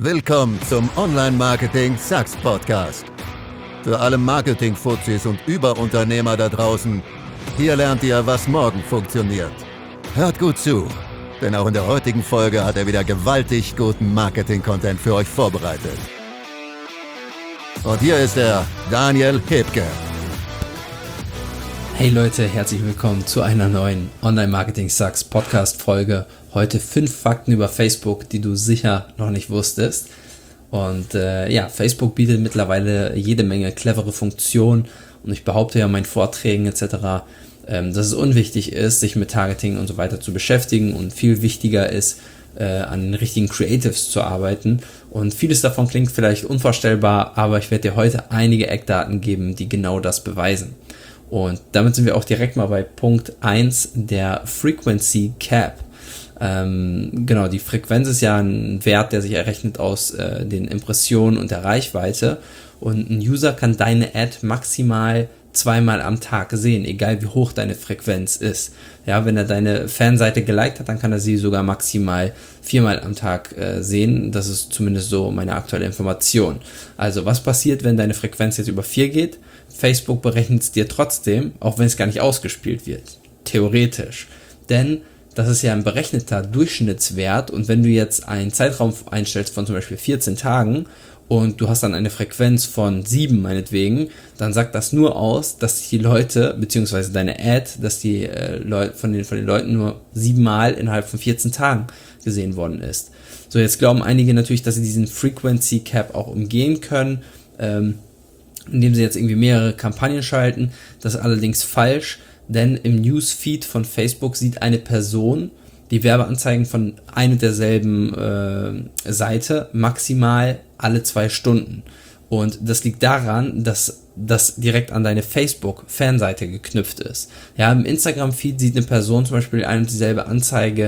Willkommen zum Online-Marketing-Sucks-Podcast. Für alle Marketing-Fuzis und Überunternehmer da draußen, hier lernt ihr, was morgen funktioniert. Hört gut zu, denn auch in der heutigen Folge hat er wieder gewaltig guten Marketing-Content für euch vorbereitet. Und hier ist er, Daniel Hebke. Hey Leute, herzlich willkommen zu einer neuen Online-Marketing-Sucks-Podcast-Folge. Heute 5 Fakten über Facebook, die du sicher noch nicht wusstest. Und Facebook bietet mittlerweile jede Menge clevere Funktionen. Und ich behaupte ja in meinen Vorträgen etc., dass es unwichtig ist, sich mit Targeting und so weiter zu beschäftigen und viel wichtiger ist, an den richtigen Creatives zu arbeiten. Und vieles davon klingt vielleicht unvorstellbar, aber ich werde dir heute einige Eckdaten geben, die genau das beweisen. Und damit sind wir auch direkt mal bei Punkt 1, der Frequency Cap. Die Frequenz ist ja ein Wert, der sich errechnet aus den Impressionen und der Reichweite. Und ein User kann deine Ad maximal 2-mal am Tag sehen, egal wie hoch deine Frequenz ist. Ja, wenn er deine Fanseite geliked hat, dann kann er sie sogar maximal 4-mal am Tag sehen. Das ist zumindest so meine aktuelle Information. Also was passiert, wenn deine Frequenz jetzt über 4 geht? Facebook berechnet es dir trotzdem, auch wenn es gar nicht ausgespielt wird. Theoretisch. Denn das ist ja ein berechneter Durchschnittswert, und wenn du jetzt einen Zeitraum einstellst von zum Beispiel 14 Tagen und du hast dann eine Frequenz von 7 meinetwegen, dann sagt das nur aus, dass die Leute, beziehungsweise deine Ad, dass die von den Leuten nur 7-mal innerhalb von 14 Tagen gesehen worden ist. So, jetzt glauben einige natürlich, dass sie diesen Frequency Cap auch umgehen können, indem sie jetzt irgendwie mehrere Kampagnen schalten. Das ist allerdings falsch, denn im Newsfeed von Facebook sieht eine Person die Werbeanzeigen von ein und derselben Seite maximal alle 2 Stunden. Und das liegt daran, dass das direkt an deine Facebook-Fanseite geknüpft ist. Ja, im Instagram-Feed sieht eine Person zum Beispiel eine und dieselbe Anzeige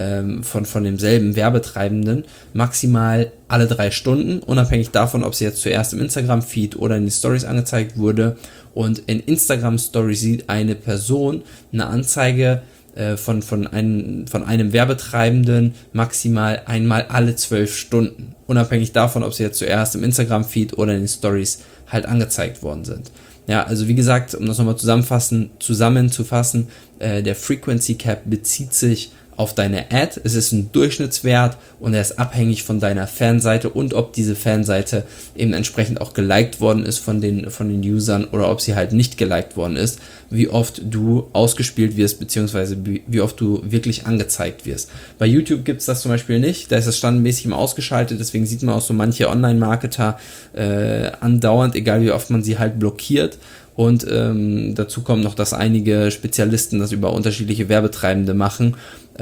von demselben Werbetreibenden maximal alle 3 Stunden, unabhängig davon, ob sie jetzt zuerst im Instagram-Feed oder in die Stories angezeigt wurde. Und in Instagram-Stories sieht eine Person eine Anzeige von einem Werbetreibenden maximal einmal alle 12 Stunden. Unabhängig davon, ob sie jetzt zuerst im Instagram-Feed oder in den Stories halt angezeigt worden sind. Ja, also wie gesagt, um das nochmal zusammenzufassen, der Frequency Cap bezieht sich auf deine Ad. Es ist ein Durchschnittswert und er ist abhängig von deiner Fanseite und ob diese Fanseite eben entsprechend auch geliked worden ist von den Usern oder ob sie halt nicht geliked worden ist, wie oft du ausgespielt wirst, beziehungsweise wie oft du wirklich angezeigt wirst. Bei YouTube gibt es das zum Beispiel nicht, da ist das standardmäßig immer ausgeschaltet, deswegen sieht man auch so manche Online-Marketer andauernd, egal wie oft man sie halt blockiert. Und dazu kommt noch, dass einige Spezialisten das über unterschiedliche Werbetreibende machen.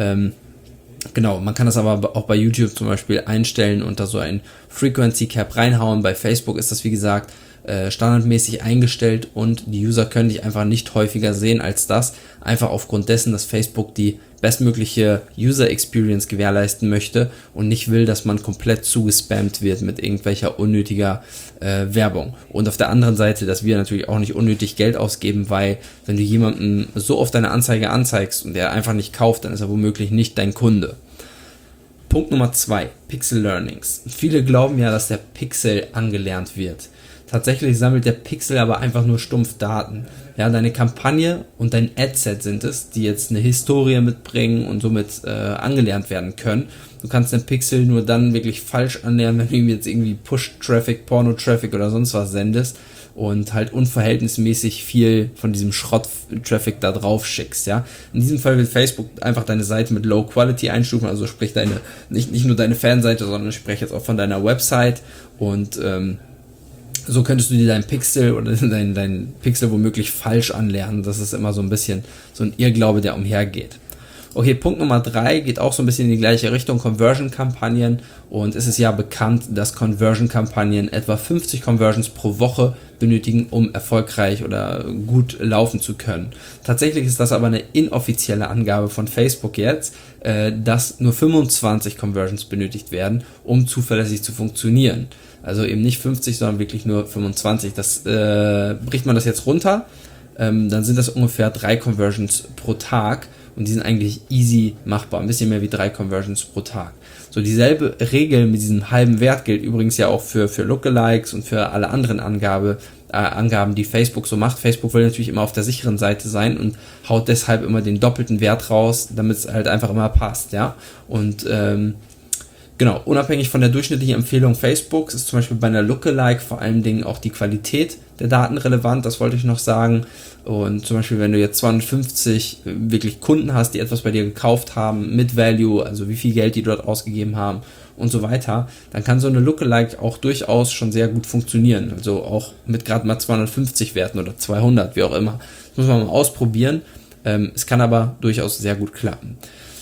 Man kann das aber auch bei YouTube zum Beispiel einstellen und da so ein Frequency Cap reinhauen. Bei Facebook ist das, wie gesagt, standardmäßig eingestellt und die User können dich einfach nicht häufiger sehen als das, einfach aufgrund dessen, dass Facebook die bestmögliche User Experience gewährleisten möchte und nicht will, dass man komplett zugespammt wird mit irgendwelcher unnötiger Werbung. Und auf der anderen Seite, dass wir natürlich auch nicht unnötig Geld ausgeben, weil wenn du jemanden so auf deine Anzeige anzeigst und der einfach nicht kauft, dann ist er womöglich nicht dein Kunde. Punkt Nummer 2, Pixel Learnings. Viele glauben ja, dass der Pixel angelernt wird. Tatsächlich sammelt der Pixel aber einfach nur stumpf Daten. Ja, deine Kampagne und dein Adset sind es, die jetzt eine Historie mitbringen und somit angelernt werden können. Du kannst den Pixel nur dann wirklich falsch anlernen, wenn du ihm jetzt irgendwie Push-Traffic, Porno-Traffic oder sonst was sendest und halt unverhältnismäßig viel von diesem Schrott-Traffic da drauf schickst, ja. In diesem Fall will Facebook einfach deine Seite mit Low Quality einstufen, also sprich nicht nur deine Fanseite, sondern sprich jetzt auch von deiner Website und so könntest du dir deinen Pixel oder dein Pixel womöglich falsch anlernen. Das ist immer so ein bisschen so ein Irrglaube, der umhergeht. Okay, Punkt Nummer 3 geht auch so ein bisschen in die gleiche Richtung, Conversion-Kampagnen. Und es ist ja bekannt, dass Conversion-Kampagnen etwa 50 Conversions pro Woche benötigen, um erfolgreich oder gut laufen zu können. Tatsächlich ist das aber eine inoffizielle Angabe von Facebook jetzt, dass nur 25 Conversions benötigt werden, um zuverlässig zu funktionieren. Also eben nicht 50, sondern wirklich nur 25. Bricht man das jetzt runter, dann sind das ungefähr 3 Conversions pro Tag und die sind eigentlich easy machbar. Ein bisschen mehr wie 3 Conversions pro Tag. So dieselbe Regel mit diesem halben Wert gilt übrigens ja auch für Lookalikes und für alle anderen Angaben, die Facebook so macht. Facebook will natürlich immer auf der sicheren Seite sein und haut deshalb immer den doppelten Wert raus, damit es halt einfach immer passt, ja. Und genau, unabhängig von der durchschnittlichen Empfehlung Facebooks ist zum Beispiel bei einer Lookalike vor allen Dingen auch die Qualität der Daten relevant, das wollte ich noch sagen. Und zum Beispiel, wenn du jetzt 250 wirklich Kunden hast, die etwas bei dir gekauft haben, mit Value, also wie viel Geld die dort ausgegeben haben und so weiter, dann kann so eine Lookalike auch durchaus schon sehr gut funktionieren. Also auch mit gerade mal 250 Werten oder 200, wie auch immer. Das muss man mal ausprobieren. Es kann aber durchaus sehr gut klappen.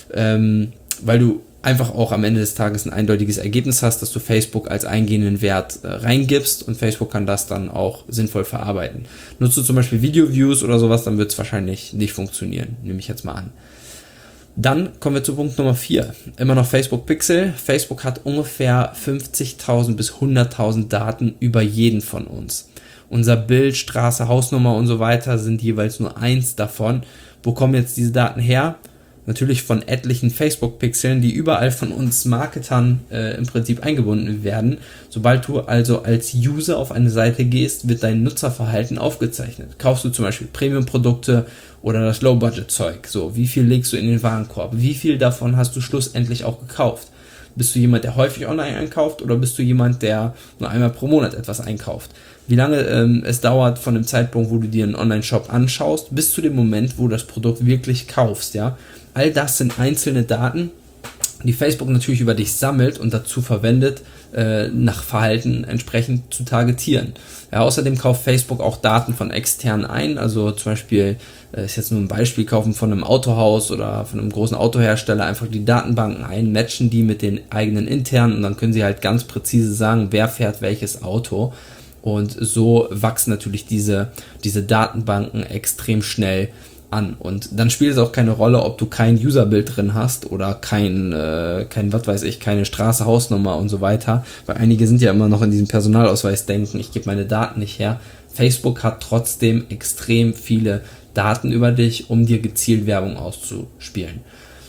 Weil du einfach auch am Ende des Tages ein eindeutiges Ergebnis hast, dass du Facebook als eingehenden Wert reingibst und Facebook kann das dann auch sinnvoll verarbeiten. Nutzt du zum Beispiel Video-Views oder sowas, dann wird es wahrscheinlich nicht funktionieren, nehme ich jetzt mal an. Dann kommen wir zu Punkt Nummer 4. Immer noch Facebook Pixel. Facebook hat ungefähr 50.000 bis 100.000 Daten über jeden von uns. Unser Bild, Straße, Hausnummer und so weiter sind jeweils nur eins davon. Wo kommen jetzt diese Daten her? Natürlich von etlichen Facebook-Pixeln, die überall von uns Marketern im Prinzip eingebunden werden. Sobald du also als User auf eine Seite gehst, wird dein Nutzerverhalten aufgezeichnet. Kaufst du zum Beispiel Premium-Produkte oder das Low-Budget-Zeug, so, wie viel legst du in den Warenkorb? Wie viel davon hast du schlussendlich auch gekauft? Bist du jemand, der häufig online einkauft oder bist du jemand, der nur einmal pro Monat etwas einkauft? Wie lange es dauert von dem Zeitpunkt, wo du dir einen Online-Shop anschaust, bis zu dem Moment, wo du das Produkt wirklich kaufst, ja? All das sind einzelne Daten, die Facebook natürlich über dich sammelt und dazu verwendet, nach Verhalten entsprechend zu targetieren. Ja, außerdem kauft Facebook auch Daten von externen ein, also zum Beispiel, ist jetzt nur ein Beispiel, kaufen von einem Autohaus oder von einem großen Autohersteller einfach die Datenbanken ein, matchen die mit den eigenen internen und dann können sie halt ganz präzise sagen, wer fährt welches Auto. Und so wachsen natürlich diese Datenbanken extrem schnell an. Und dann spielt es auch keine Rolle, ob du kein Userbild drin hast oder kein was weiß ich, keine Straße, Hausnummer und so weiter. Weil einige sind ja immer noch in diesem Personalausweis-Denken, ich gebe meine Daten nicht her. Facebook hat trotzdem extrem viele Daten über dich, um dir gezielt Werbung auszuspielen.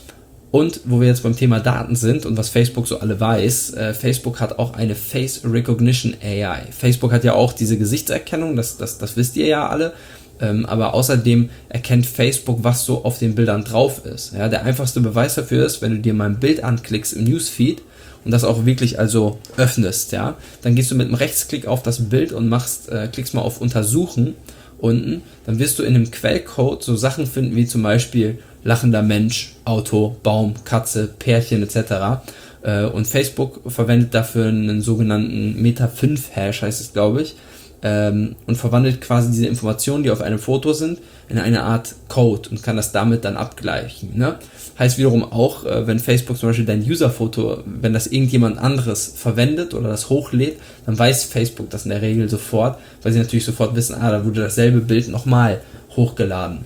Und wo wir jetzt beim Thema Daten sind und was Facebook so alle weiß, Facebook hat auch eine Face Recognition AI. Facebook hat ja auch diese Gesichtserkennung, das wisst ihr ja alle, aber außerdem erkennt Facebook, was so auf den Bildern drauf ist. Ja, der einfachste Beweis dafür ist, wenn du dir mal ein Bild anklickst im Newsfeed und das auch wirklich also öffnest, ja, dann gehst du mit einem Rechtsklick auf das Bild und klickst mal auf Untersuchen unten, dann wirst du in einem Quellcode so Sachen finden wie zum Beispiel lachender Mensch, Auto, Baum, Katze, Pärchen etc. Und Facebook verwendet dafür einen sogenannten Meta5-Hash, heißt es, glaube ich, und verwandelt quasi diese Informationen, die auf einem Foto sind, in eine Art Code und kann das damit dann abgleichen. Ne? Heißt wiederum auch, wenn Facebook zum Beispiel dein User-Foto, wenn das irgendjemand anderes verwendet oder das hochlädt, dann weiß Facebook das in der Regel sofort, weil sie natürlich sofort wissen, da wurde dasselbe Bild nochmal hochgeladen.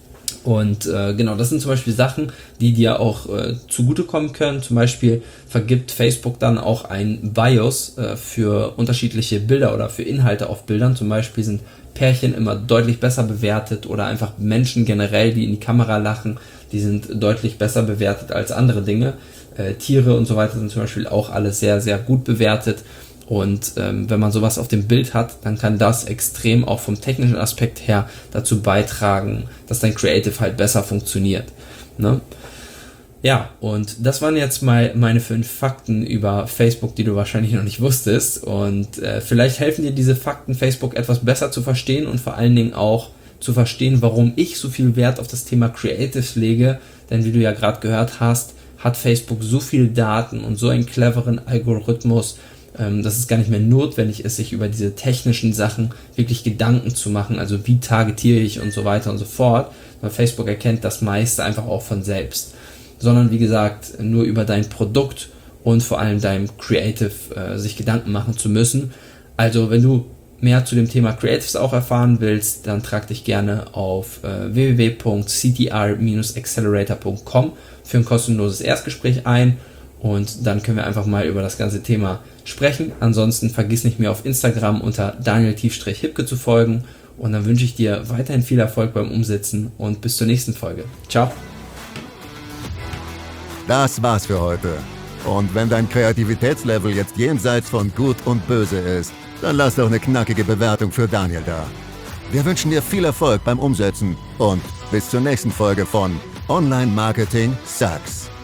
Und genau, das sind zum Beispiel Sachen, die dir auch zugutekommen können. Zum Beispiel vergibt Facebook dann auch ein BIOS für unterschiedliche Bilder oder für Inhalte auf Bildern. Zum Beispiel sind Pärchen immer deutlich besser bewertet oder einfach Menschen generell, die in die Kamera lachen, die sind deutlich besser bewertet als andere Dinge. Tiere und so weiter sind zum Beispiel auch alle sehr, sehr gut bewertet. Und wenn man sowas auf dem Bild hat, dann kann das extrem auch vom technischen Aspekt her dazu beitragen, dass dein Creative halt besser funktioniert. Ne? Ja, und das waren jetzt mal meine 5 Fakten über Facebook, die du wahrscheinlich noch nicht wusstest. Und vielleicht helfen dir diese Fakten, Facebook etwas besser zu verstehen und vor allen Dingen auch zu verstehen, warum ich so viel Wert auf das Thema Creatives lege. Denn wie du ja gerade gehört hast, hat Facebook so viel Daten und so einen cleveren Algorithmus, dass es gar nicht mehr notwendig ist, sich über diese technischen Sachen wirklich Gedanken zu machen, also wie targetiere ich und so weiter und so fort, weil Facebook erkennt das meiste einfach auch von selbst, sondern wie gesagt, nur über dein Produkt und vor allem deinem Creative sich Gedanken machen zu müssen. Also wenn du mehr zu dem Thema Creatives auch erfahren willst, dann trag dich gerne auf www.ctr-accelerator.com für ein kostenloses Erstgespräch ein. Und dann können wir einfach mal über das ganze Thema sprechen. Ansonsten vergiss nicht, mir auf Instagram unter Daniel-Hipke zu folgen. Und dann wünsche ich dir weiterhin viel Erfolg beim Umsetzen und bis zur nächsten Folge. Ciao. Das war's für heute. Und wenn dein Kreativitätslevel jetzt jenseits von Gut und Böse ist, dann lass doch eine knackige Bewertung für Daniel da. Wir wünschen dir viel Erfolg beim Umsetzen und bis zur nächsten Folge von Online Marketing Sucks.